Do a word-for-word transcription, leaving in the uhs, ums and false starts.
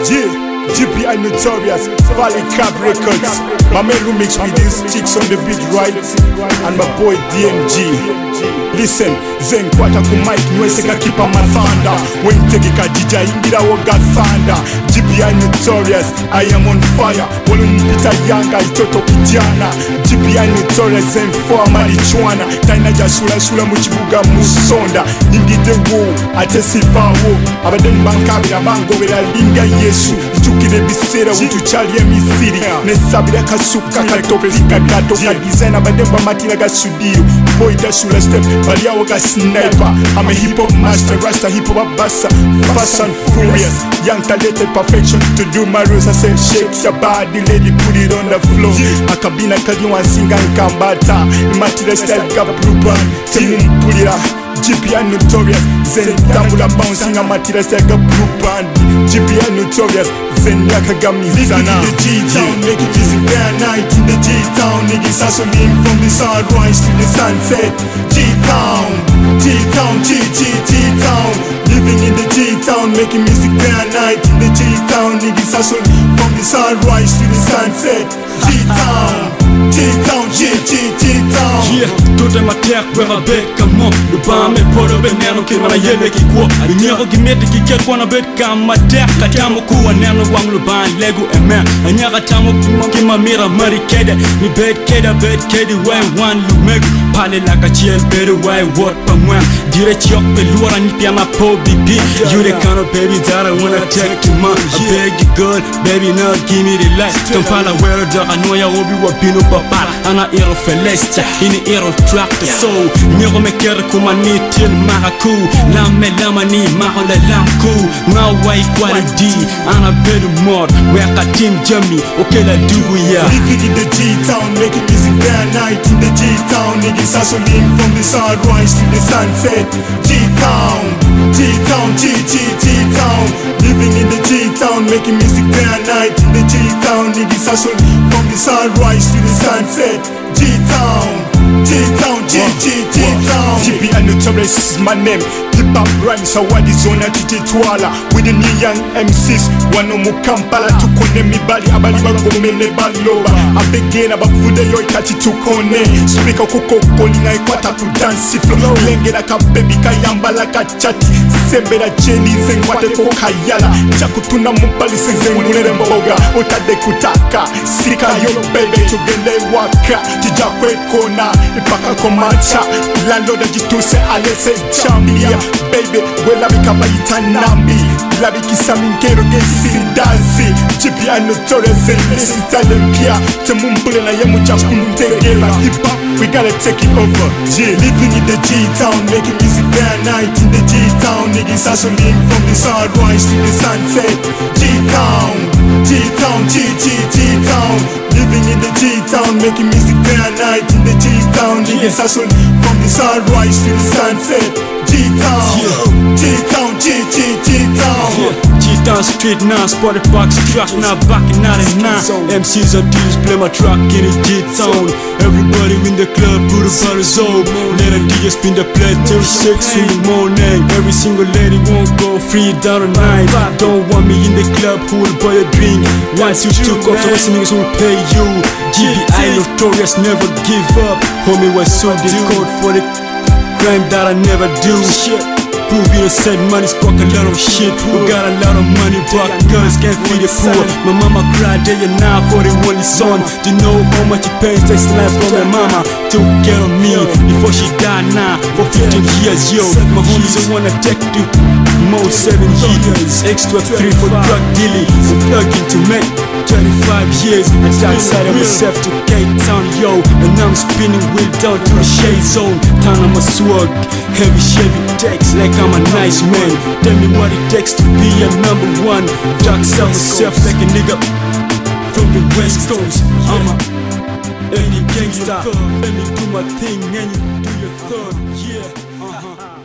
G, G P I Notorious, Valley Cap Records. My man who mix with these chicks on the beat, right? And my boy D M G. Listen, Zen kwata ku mic nweseka kipa mathanda. When tegeka jija ingira wo Godfather. G P I Notorious, I am on fire. Wolu mpita yanga itoto kijana. G P I Notorious, Zen for marijuana. Taina ja shula shula muchibuga musonda. Ingide wo, ate sivawo. Abaden bankabira bango bera linga Yesu. Ichukire bisera utuchali emisiri. Nesabira kasuka katopelika gato ka design. Abaden bamatira ga studio. Boy da shula step, bali yawo ga sniper. I'm a hip hop master, rasta hip hop bassa. Fast and furious, young talented perfection. To do my rules, I said shake your body, lady, put it on the floor. Akabina kadi wan singa nkambata. Imatira style ga blue band, temu mpulira. G P I Notorious, Zen tambula bouncing amatira style ga blue band. G P I Notorious, Zen yakagamizana. Living in the G-Town, making music day and night in the G-Town. Niggas hustling from the sunrise to the sunset. G-Town, G-Town, G, G, G-Town. Living in the G-Town, making music day and night in the G-Town. Niggas hustling from the sunrise to the sunset. G-Town, G-Town, G, G, G-Town. Yeah, tout est ma terre, where I bet comme moi. Le bas me poro beneno ki mana yele ki kwa. Anyero gimete ki ket kwa na bet kam ma terre. Katamo kuwa neno wang le ban lego emer. Anyara tamo ki ma mira mari kede. Mi bet kede bet kede when one lu meg. Pale la ka chiel better way what pa moi. Dire chiok pe luara ni pia ma po bibi. You the kind of baby that I wanna take to my. I beg you good, baby now give me the light. Don't follow where the anoya obi wa bino papa. Ana ero felesta, ini ero track the soul. Miro me kere kuma ni til maraku. Lame lama ni mahola lamku. Nga wai quality, ana bedu mod. Weka team Jimmy, okay la do ya. Living in the G-Town, making music day and night in the G-Town. Niggas hustling from the sunrise to the sunset. G-Town, G-Town, G, G, G-Town. Living in the G-Town, making music day and night in the G-Town. Niggas hustling from the sunrise to the sunset. G-Town, G-Town, G, G, G-Town. G P I Notorious is my name. Hip hop rhymes awadi zona tutitwala. With the new young M Cs wano mu Kampala tukone mibali abali bagomene baloba. Abegena bakuvude yo ikati tukone. Speaker kuko kolinga ikwata ku dance flow. Lengera ka baby kayambala ka chati. Sembera cheni zengwate ko kayala. Chakutuna mubali senzengulere mboga. Otade kutaka sika yo baby tugende waka. Tijakwe kona ipaka komacha. Landlord jituse alese chambia. Baby, we labi kabayita nambi. Labi kisaminkero gesidazi. G P I Notorious and this is Olympia. Temumbule na yemu chakunu tegela. Hip hop, we gotta take it over. G, living in the G-Town, making music day and night in the G-Town. Niggas hustling from the sunrise to the sunset. G-Town, G-Town, G, G, G-Town. Living in the G-Town, making music day and night in the G-Town. Niggas hustling from the sunrise to the sunset. G-Town, G-Town, G, G, G-Town. G-Town street now, spotted box track now, back in ninety-nine. M Cs and D's play my track in the G-Town. Everybody in the club put a bottles up. Let a D J spin the plate till six in the morning. Every single lady won't go free down the night. Don't want me in the club, who will buy a drink? Once you took off, the rest of niggas will pay you. G P I Notorious, never give up. Homie was so the code for the crime that I never do. Shit. Prove you said money spoke a lot of shit. We got a lot of money, but girls can't feed the poor. My mama cried day and night for the only son. Do you know how much it pays takes life from my mama? Took care of me before she died now for fifteen years, yo. My homies don't wanna take the most seven years. Extra three for drug dealing. I'm plugging to make twenty-five years. And outside of myself to Cape Town, yo. And I'm spinning wheel down to the shade zone. Town I'm a swag, heavy Chevy takes like I'm a nice man. Tell me what it takes to be a number one. Dark sell myself like a nigga from the West Coast. I'm a any gangster. Let me do my thing and you do your thug. Yeah, uh-huh.